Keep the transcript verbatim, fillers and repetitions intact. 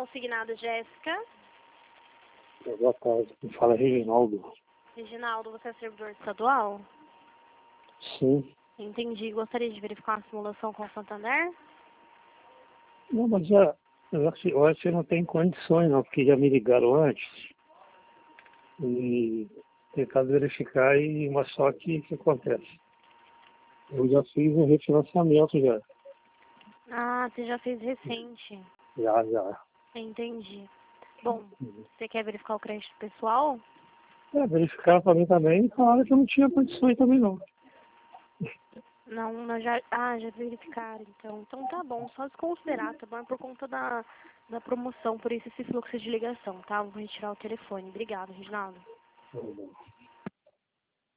consignado, Jéssica. Boa tarde, me fala Reginaldo. Reginaldo, você é servidor estadual? Sim. Entendi. Gostaria de verificar uma simulação com o Santander? Não, mas já, eu acho, eu acho que não tem condições não, porque já me ligaram antes e tentaram verificar, e mas só que o que acontece? Eu já fiz um refinanciamento já. Ah, você já fez recente. Já, já. Entendi. Bom, Uhum. você quer verificar o crédito pessoal? É, verificaram para mim também e falaram que eu não tinha condições também não. Não, nós já, ah, já verificaram, então. Então tá bom, só desconsiderar, tá bom? É por conta da, da promoção, por isso esse fluxo de ligação, tá? Vou retirar o telefone. Obrigada, Reginaldo. Tá bom.